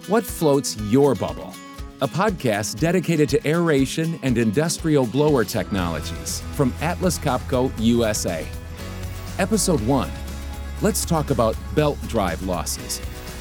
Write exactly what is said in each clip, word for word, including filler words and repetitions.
What Floats Your Bubble? A podcast dedicated to aeration and industrial blower technologies from Atlas Copco U S A. Episode one, let's talk about belt drive losses.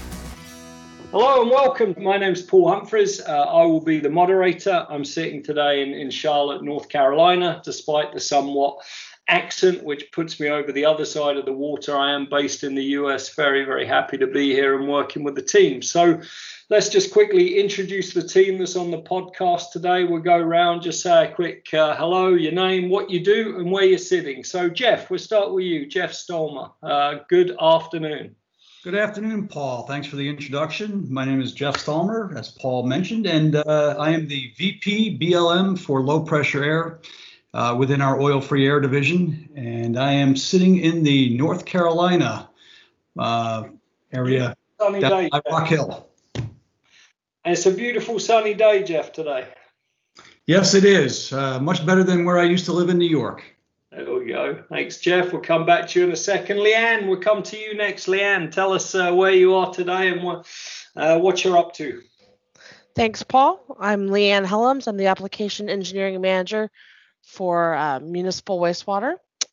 Hello and welcome. My name's Paul Humphreys. Uh, I will be the moderator. I'm sitting today in, in Charlotte, North Carolina, despite the somewhat accent which puts me over the other side of the water. I am based in the U S. Very, very happy to be here and working with the team. So let's just quickly introduce the team that's on the podcast today. We'll go around, just say a quick uh, hello, your name, what you do, and where you're sitting. So Jeff, we'll start with you. Jeff Stolmer. Uh, good afternoon. Good afternoon, Paul. Thanks for the introduction. My name is Jeff Stolmer, as Paul mentioned, and uh, I am the V P B L M for low pressure air uh, within our oil-free air division. And I am sitting in the North Carolina uh, area Sunny down day, by Rock Hill. And it's a beautiful sunny day, Jeff, today. Yes, it is. Uh, much better than where I used to live in New York. There we go. Thanks, Jeff. We'll come back to you in a second. Leanne, we'll come to you next. Leanne, tell us uh, where you are today and what, uh, what you're up to. Thanks, Paul. I'm Leanne Helms. I'm the Application Engineering Manager for uh, Municipal Wastewater,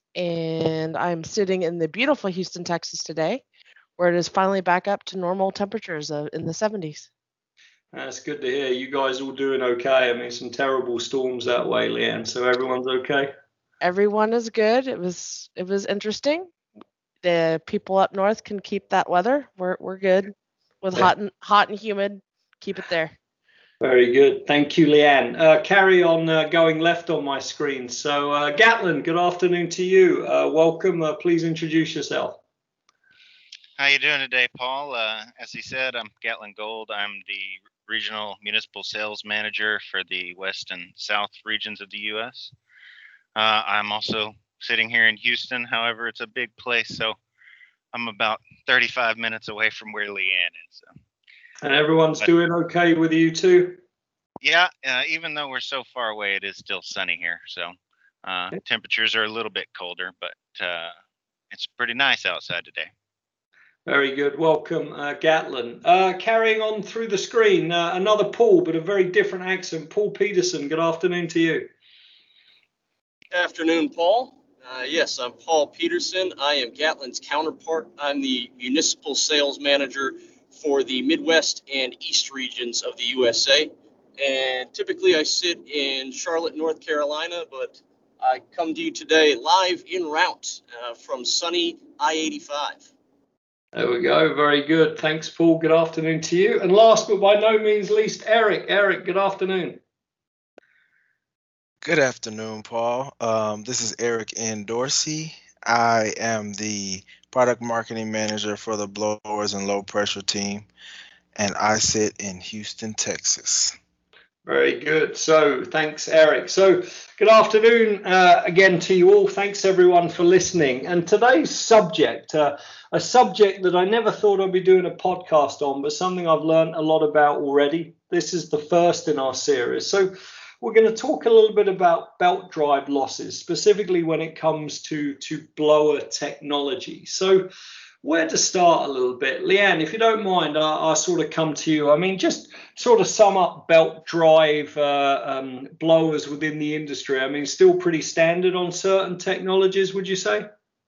and I'm sitting in the beautiful Houston, Texas today, where it is finally back up to normal temperatures uh, in the seventies. That's good to hear. You guys all doing okay? I mean, some terrible storms that way, Leanne, so everyone's okay? Everyone is good. It was it was interesting. The people up north can keep that weather. We're we're good with Yeah. hot and hot and humid. Keep it there. Very good. Thank you, Leanne. Uh, carry on uh, going left on my screen. So, uh, Gatlin, good afternoon to you. Uh, welcome. Uh, please introduce yourself. How you doing today, Paul? Uh, as he said, I'm Gatlin Gold. I'm the Regional Municipal Sales Manager for the West and South regions of the U S. Uh, I'm also sitting here in Houston. However, it's a big place, so I'm about thirty-five minutes away from where Leanne is. So. And everyone's But, doing okay with you too? Yeah, uh, even though we're so far away, it is still sunny here. So uh, Okay. temperatures are a little bit colder, but uh, it's pretty nice outside today. Very good. Welcome, uh, Gatlin. Uh, carrying on through the screen, uh, another Paul, but a very different accent. Paul Peterson, good afternoon to you. Good afternoon, Paul. Uh, yes, I'm Paul Peterson. I am Gatlin's counterpart. I'm the Municipal Sales Manager for the Midwest and East regions of the U S A. And typically I sit in Charlotte, North Carolina, but I come to you today live en route uh, from sunny I eighty-five. There we go. Very good. Thanks, Paul. Good afternoon to you. And last but by no means least, Eric. Eric, good afternoon. Good afternoon, Paul. Um, this is Eric N. Dorsey. I am the product marketing manager for the blowers and low pressure team, and I sit in Houston, Texas. Very good. So thanks, Eric. So good afternoon uh, again to you all. Thanks, everyone, for listening. And today's subject, uh, a subject that I never thought I'd be doing a podcast on, but something I've learned a lot about already. This is the first in our series. So we're going to talk a little bit about belt drive losses, specifically when it comes to, to blower technology. So where to start a little bit? Leanne, if you don't mind, I'll, I'll sort of come to you. I mean, just sort of sum up belt drive uh, um, blowers within the industry. I mean, still pretty standard on certain technologies, would you say?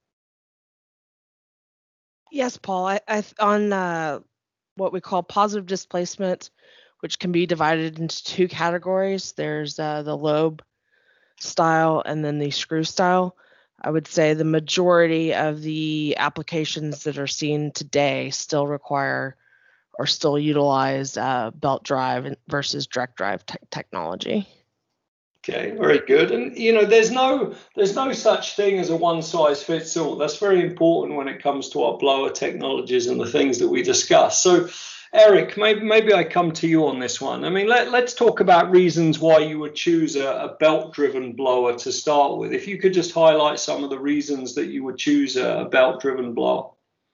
Yes, Paul. I, I on uh, what we call positive displacement, which can be divided into two categories. There's uh, the lobe style and then the screw style. I would say the majority of the applications that are seen today still require or still utilize uh, belt drive versus direct drive te- technology. Okay, very good. And you know, there's no there's no such thing as a one size fits all. That's very important when it comes to our blower technologies and the things that we discuss. So Eric, maybe maybe I come to you on this one. I mean, let, let's talk about reasons why you would choose a, a belt-driven blower to start with. If you could just highlight some of the reasons that you would choose a, a belt-driven blower.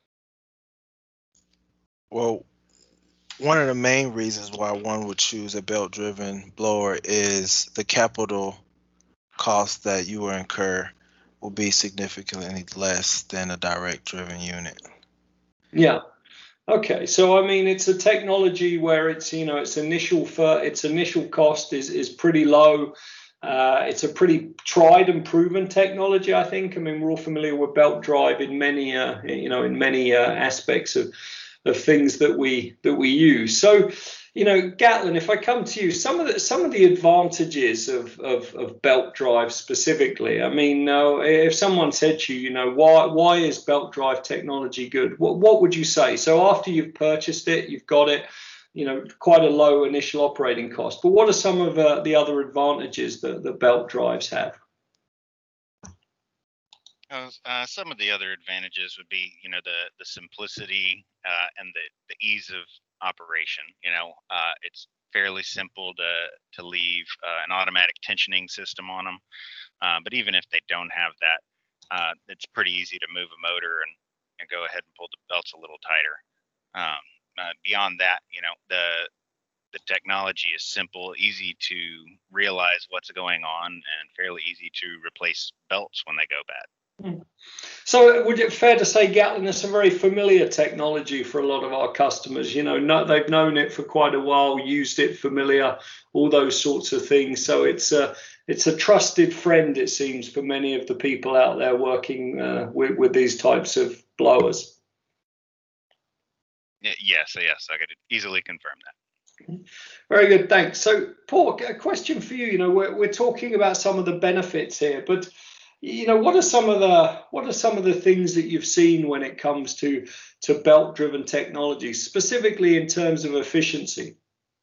Well, one of the main reasons why one would choose a belt-driven blower is the capital cost that you will incur will be significantly less than a direct-driven unit. Yeah. Okay, so I mean, it's a technology where it's, you know, its initial for its initial cost is is pretty low. Uh, it's a pretty tried and proven technology, I think. I mean, we're all familiar with belt drive in many, uh, you know, in many uh, aspects of of things that we that we use. So, you know, Gatlin, if I come to you, some of the some of the advantages of of, of belt drive specifically. I mean, uh, if someone said to you, you know, why why is belt drive technology good? What what would you say? So after you've purchased it, you've got it, you know, quite a low initial operating cost. But what are some of uh, the other advantages that the belt drives have? Uh, some of the other advantages would be, you know, the the simplicity uh, and the, the ease of operation. You know, uh, it's fairly simple to to leave uh, an automatic tensioning system on them. Uh, but even if they don't have that, uh, it's pretty easy to move a motor and, and go ahead and pull the belts a little tighter. Um, uh, beyond that, you know, the the technology is simple, easy to realize what's going on, and fairly easy to replace belts when they go bad. So would it fair to say, Gatlin, is a very familiar technology for a lot of our customers? You know, no, they've known it for quite a while, used it, familiar, all those sorts of things. So it's a it's a trusted friend, it seems, for many of the people out there working uh, with, with these types of blowers. Yes, yes, I could easily confirm that. Very good, thanks. So, Paul, a question for you. You know, we're we're talking about some of the benefits here, but you know, what are some of the what are some of the things that you've seen when it comes to to belt-driven technology, specifically in terms of efficiency?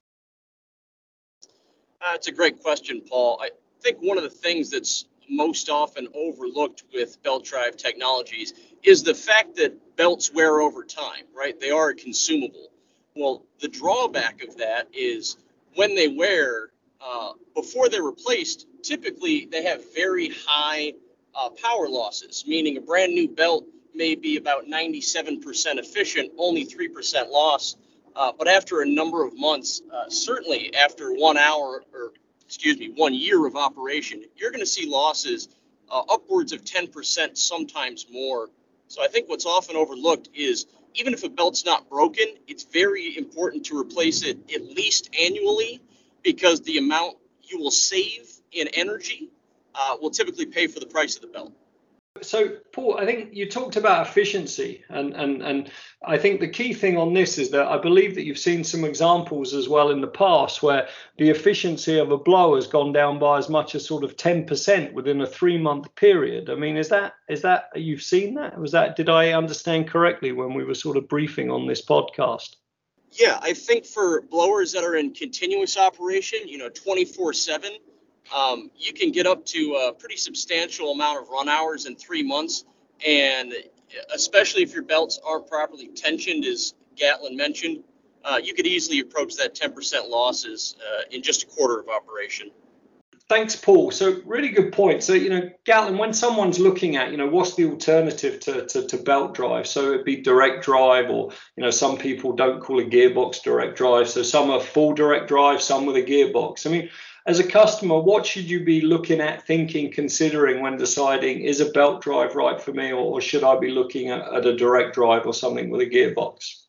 Uh, it's a great question, Paul. I think one of the things that's most often overlooked with belt drive technologies is the fact that belts wear over time, right? They are a consumable. Well, the drawback of that is when they wear, uh, before they're replaced, typically they have very high uh, power losses, meaning a brand new belt may be about ninety-seven percent efficient, only three percent loss. Uh, but after a number of months, uh, certainly after one hour or, excuse me, one year of operation, you're going to see losses uh, upwards of ten percent, sometimes more. So I think what's often overlooked is even if a belt's not broken, it's very important to replace it at least annually, because the amount you will save in energy uh, will typically pay for the price of the belt. So, Paul, I think you talked about efficiency, and, and, and I think the key thing on this is that I believe that you've seen some examples as well in the past where the efficiency of a blow has gone down by as much as sort of ten percent within a three-month period. I mean, is that is that you've seen that? Was that did I understand correctly when we were sort of briefing on this podcast? Yeah, I think for blowers that are in continuous operation, you know, twenty-four seven, um, you can get up to a pretty substantial amount of run hours in three months. And especially if your belts aren't properly tensioned, as Gatlin mentioned, uh, you could easily approach that ten percent losses uh, in just a quarter of operation. Thanks, Paul. So really good point. So, you know, Gatlin, when someone's looking at, you know, what's the alternative to, to, to belt drive? So it'd be direct drive, or, you know, some people don't call a gearbox direct drive. So some are full direct drive, some with a gearbox. I mean, as a customer, what should you be looking at, thinking, considering when deciding, is a belt drive right for me, or, or should I be looking at, at a direct drive or something with a gearbox?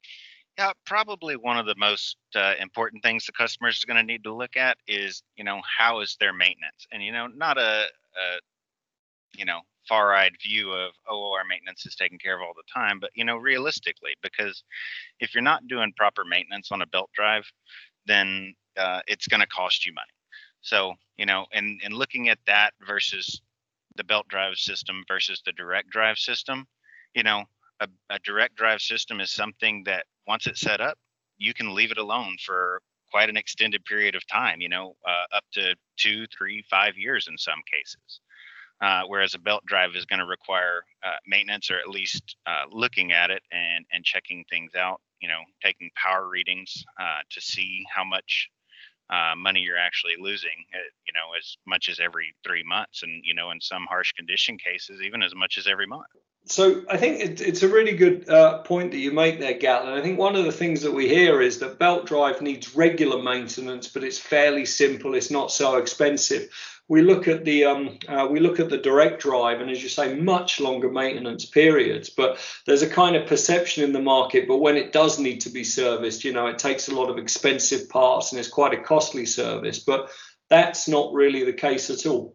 Yeah, probably one of the most uh, important things the customers are going to need to look at is, you know, how is their maintenance? And, you know, not a, a you know, far-eyed view of, oh, our maintenance is taken care of all the time, but, you know, realistically, because if you're not doing proper maintenance on a belt drive, then uh, it's going to cost you money. So, you know, and, and looking at that versus the belt drive system versus the direct drive system, you know, a, a direct drive system is something that once it's set up, you can leave it alone for quite an extended period of time, you know, uh, up to two, three, five years in some cases. Uh, whereas a belt drive is going to require uh, maintenance, or at least uh, looking at it and, and checking things out, you know, taking power readings uh, to see how much uh, money you're actually losing, uh, you know, as much as every three months. And, you know, in some harsh condition cases, even as much as every month. So I think it, it's a really good uh, point that you make there, Gatlin. I think one of the things that we hear is that belt drive needs regular maintenance, but it's fairly simple. It's not so expensive. we look at the um, uh, we look at the direct drive, and as you say, much longer maintenance periods. But there's a kind of perception in the market, but when it does need to be serviced, you know, it takes a lot of expensive parts and it's quite a costly service. But that's not really the case at all.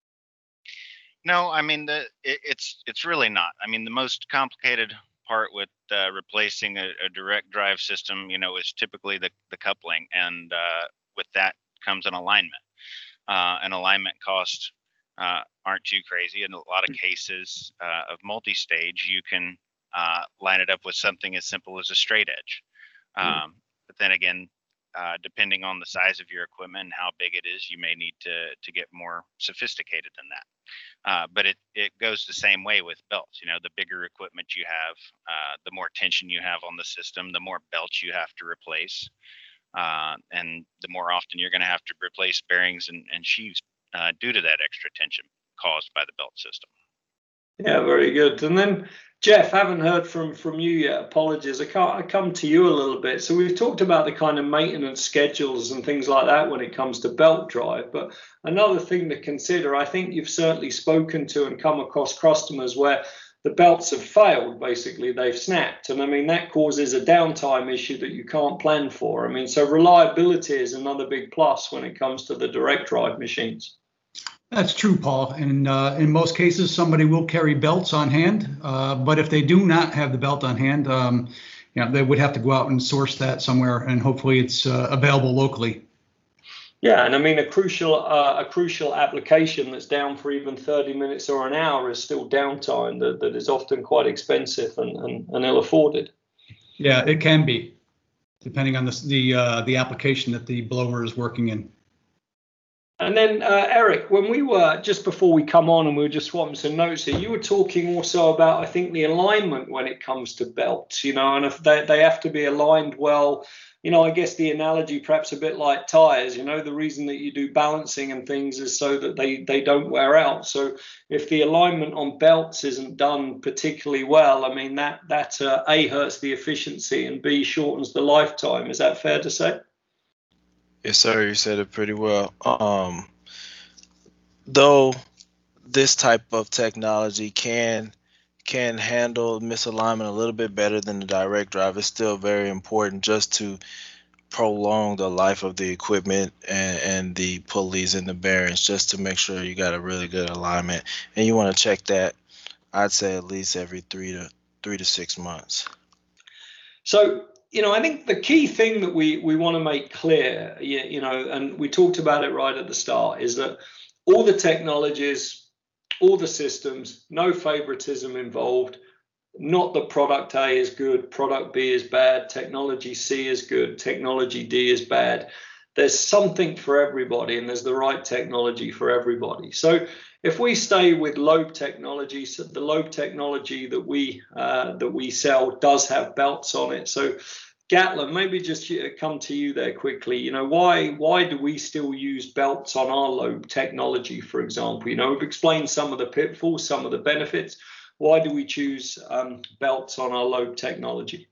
No, I mean, the, it, it's it's really not. I mean, the most complicated part with uh, replacing a, a direct drive system, you know, is typically the, the coupling, and uh, with that comes an alignment. Uh, and alignment costs uh, aren't too crazy. In a lot of cases uh, of multi-stage, you can uh, line it up with something as simple as a straight edge. Um, mm. But then again, uh, depending on the size of your equipment and how big it is, you may need to to get more sophisticated than that. Uh, but it, it goes the same way with belts. You know, the bigger equipment you have, uh, the more tension you have on the system, the more belts you have to replace. Uh, and the more often you're going to have to replace bearings and, and sheaves uh, due to that extra tension caused by the belt system. Yeah, very good. And then, Jeff, haven't heard from, from you yet. Apologies. I can't. I come to you a little bit. So we've talked about the kind of maintenance schedules and things like that when it comes to belt drive. But another thing to consider, I think you've certainly spoken to and come across customers where the belts have failed, basically, they've snapped. And I mean, that causes a downtime issue that you can't plan for. I mean, so reliability is another big plus when it comes to the direct drive machines. That's true, Paul. And uh, in most cases, somebody will carry belts on hand. Uh, but if they do not have the belt on hand, um, you know, they would have to go out and source that somewhere, and hopefully it's uh, available locally. Yeah, and I mean, a crucial uh, a crucial application that's down for even thirty minutes or an hour is still downtime that, that is often quite expensive and, and, and ill-afforded. Yeah, it can be, depending on the the, uh, the application that the blower is working in. And then, uh, Eric, when we were, just before we come on and we were just swapping some notes here, you were talking also about, I think, the alignment when it comes to belts, you know, and if they, they have to be aligned well. You know, I guess the analogy perhaps a bit like tires, you know, the reason that you do balancing and things is so that they, they don't wear out. So if the alignment on belts isn't done particularly well, I mean, that, that uh, A, hurts the efficiency and B, shortens the lifetime. Is that fair to say? Yes, sir. You said it pretty well. Um, though this type of technology can can handle misalignment a little bit better than the direct drive, it's still very important just to prolong the life of the equipment and, and the pulleys and the bearings, just to make sure you got a really good alignment. And you want to check that, I'd say, at least every three to three to six months. So, you know, I think the key thing that we, we want to make clear, you, you know, and we talked about it right at the start, is that all the technologies, all the systems, no favoritism involved. Not that product A is good, product B is bad, technology C is good, technology D is bad. There's something for everybody, and there's the right technology for everybody. So if we stay with lobe technology, so the lobe technology that we uh, that we sell does have belts on it. So Gatlin, maybe just come to you there quickly. You know, why why do we still use belts on our lobe technology, for example? You know, we've explained some of the pitfalls, some of the benefits. Why do we choose um, belts on our lobe technology?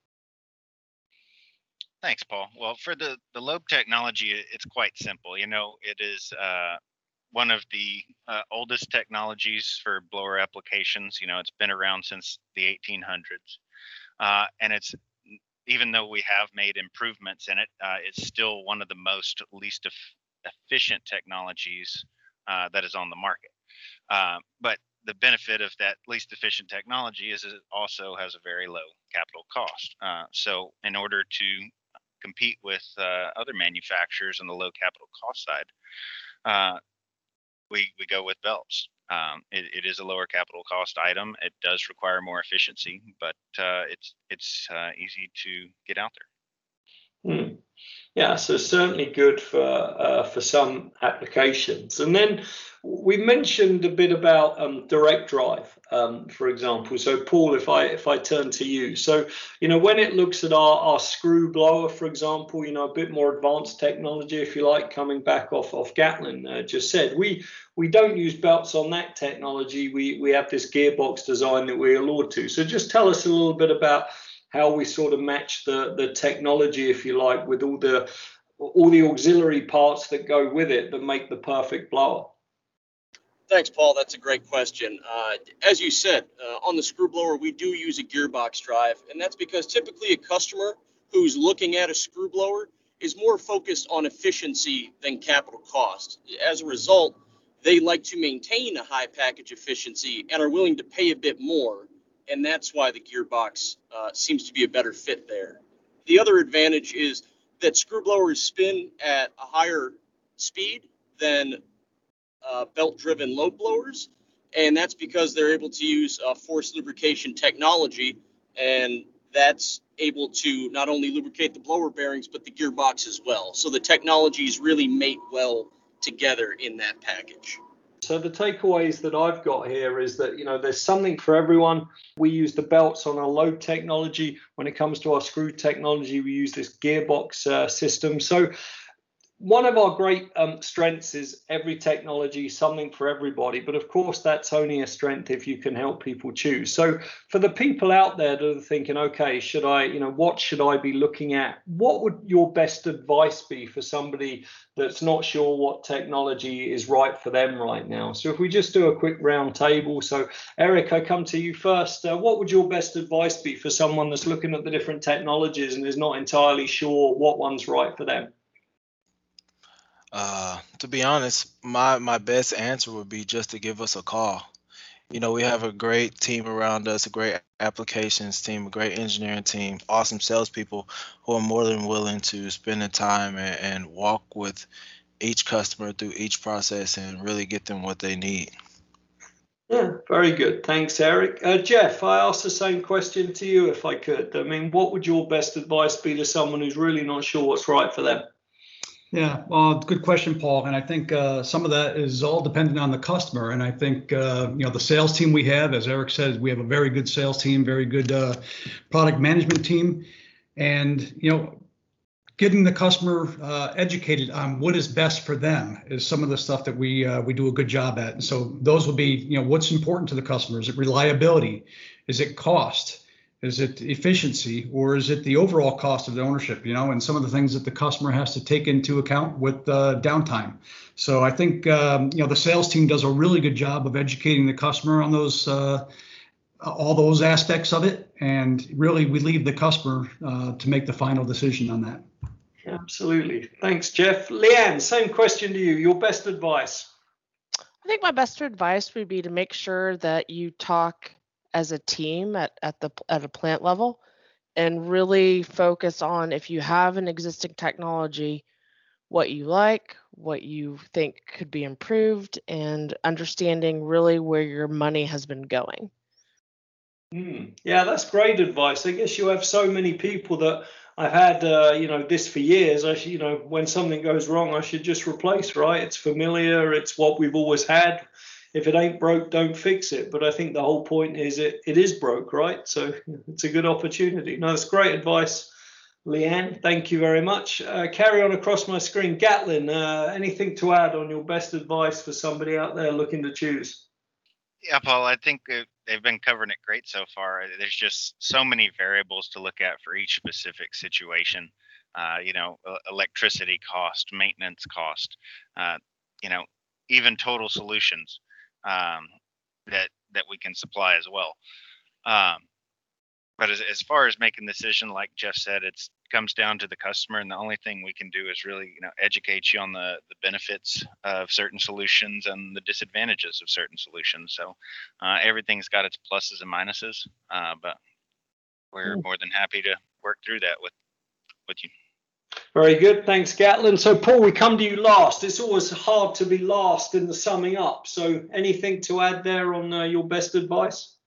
Thanks, Paul. Well, for the, the lobe technology, it's quite simple. You know, it is uh, one of the uh, oldest technologies for blower applications. You know, it's been around since the eighteen hundreds. Uh, and it's, even though we have made improvements in it, uh, it's still one of the most least e- efficient technologies uh, that is on the market. Uh, but the benefit of that least efficient technology is it also has a very low capital cost. Uh, so in order to compete with uh, other manufacturers on the low capital cost side, uh, we we go with belts. Um, it, it is a lower capital cost item. It does require more efficiency, but uh, it's it's uh, easy to get out there. Hmm. Yeah, so certainly good for uh, for some applications. And then we mentioned a bit about um, direct drive, um, for example. So Paul, if I if I turn to you, so you know when it looks at our, our screw blower, for example, you know a bit more advanced technology, if you like, coming back off off Gatlin uh, just said, we we don't use belts on that technology. We we have this gearbox design that we allude to. So just tell us a little bit about how we sort of match the the technology, if you like, with all the all the auxiliary parts that go with it that make the perfect blower. Thanks, Paul. That's a great question. Uh, as you said, uh, on the screw blower, we do use a gearbox drive, and that's because typically a customer who's looking at a screw blower is more focused on efficiency than capital cost. As a result, they like to maintain a high package efficiency and are willing to pay a bit more, and that's why the gearbox uh, seems to be a better fit there. The other advantage is that screw blowers spin at a higher speed than uh, belt-driven load blowers, and that's because they're able to use uh, forced lubrication technology, and that's able to not only lubricate the blower bearings, but the gearbox as well. So the technologies really mate well together in that package. So the takeaways that I've got here is that, you know, there's something for everyone. We use the belts on our load technology. When it comes to our screw technology, we use this gearbox uh, system. So one of our great um, strengths is every technology, something for everybody. But of course, that's only a strength if you can help people choose. So for the people out there that are thinking, okay, should I, you know, what should I be looking at? What would your best advice be for somebody that's not sure what technology is right for them right now? So if we just do a quick round table. So Eric, I come to you first. Uh, what would your best advice be for someone that's looking at the different technologies and is not entirely sure what one's right for them? Uh, to be honest, my, my best answer would be just to give us a call. You know, we have a great team around us, a great applications team, a great engineering team, awesome salespeople who are more than willing to spend the time and, and walk with each customer through each process and really get them what they need. Yeah, very good. Thanks, Eric. Uh, Jeff, I asked the same question to you if I could. I mean, what would your best advice be to someone who's really not sure what's right for them? Yeah, well, good question, Paul. And I think uh, some of that is all dependent on the customer. And I think, uh, you know, the sales team we have, as Eric said, we have a very good sales team, very good uh, product management team. And, you know, getting the customer uh, educated on what is best for them is some of the stuff that we uh, we do a good job at. And so those will be, you know, what's important to the customer. Is it reliability? Is it cost? Is it efficiency, or is it the overall cost of the ownership, you know, and some of the things that the customer has to take into account with uh, downtime. So I think, um, you know, the sales team does a really good job of educating the customer on those, uh, all those aspects of it. And really, we leave the customer uh, to make the final decision on that. Absolutely. Thanks, Jeff. Leanne, same question to you. Your best advice? I think my best advice would be to make sure that you talk as a team at, at the at a plant level and really focus on, if you have an existing technology, what you like, what you think could be improved, and understanding really where your money has been going. Mm, yeah, that's great advice. I guess you have so many people that I've had, uh, you know, this for years. I should, you know, when something goes wrong, I should just replace, right? It's familiar. It's what we've always had. If it ain't broke, don't fix it. But I think the whole point is it, it is broke, right? So it's a good opportunity. No, that's great advice, Leanne. Thank you very much. Uh, carry on across my screen. Gatlin, uh, anything to add on your best advice for somebody out there looking to choose? Yeah, Paul, I think they've been covering it great so far. There's just so many variables to look at for each specific situation. Uh, you know, electricity cost, maintenance cost, uh, you know, even total solutions. Um, that that we can supply as well. Um, but as, as far as making the decision, like Jeff said, it's comes down to the customer, and the only thing we can do is really, you know, educate you on the, the benefits of certain solutions and the disadvantages of certain solutions. So uh, everything's got its pluses and minuses, uh, but we're more than happy to work through that with with you. Very good. Thanks, Gatlin. So, Paul, we come to you last. It's always hard to be last in the summing up. So anything to add there on uh, your best advice?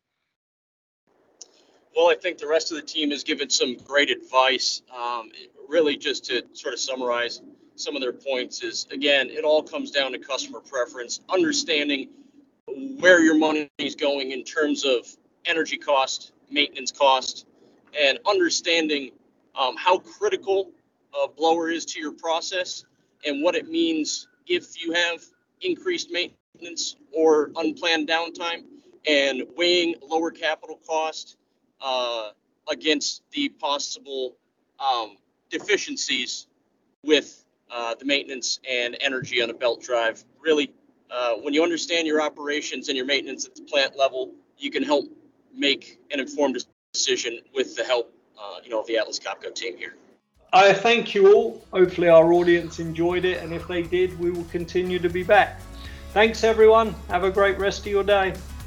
Well, I think the rest of the team has given some great advice. Um, really, just to sort of summarize some of their points is, again, it all comes down to customer preference, understanding where your money is going in terms of energy cost, maintenance cost, and understanding um, how critical a blower is to your process and what it means if you have increased maintenance or unplanned downtime, and weighing lower capital cost uh, against the possible um, deficiencies with uh, the maintenance and energy on a belt drive. Really Uh, when you understand your operations and your maintenance at the plant level, you can help make an informed decision with the help, uh, you know, of the Atlas Copco team here. I thank you all. Hopefully our audience enjoyed it, and if they did, we will continue to be back. Thanks everyone. Have a great rest of your day.